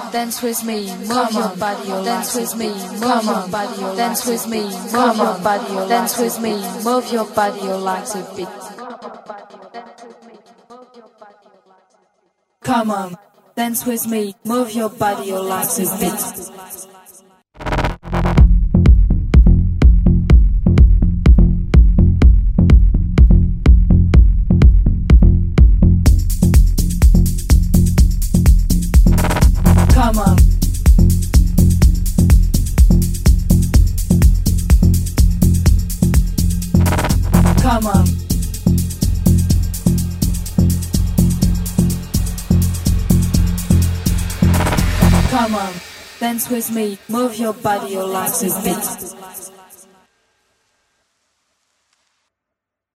dance with me, move your body, dance with me, move your body, dance with me, move your body, dance with me, move your body, your legs a bit. Come on, dance with me, move your body, your legs a bit. Come on. Come on. Come on, dance with me, move your body, your legs a bit.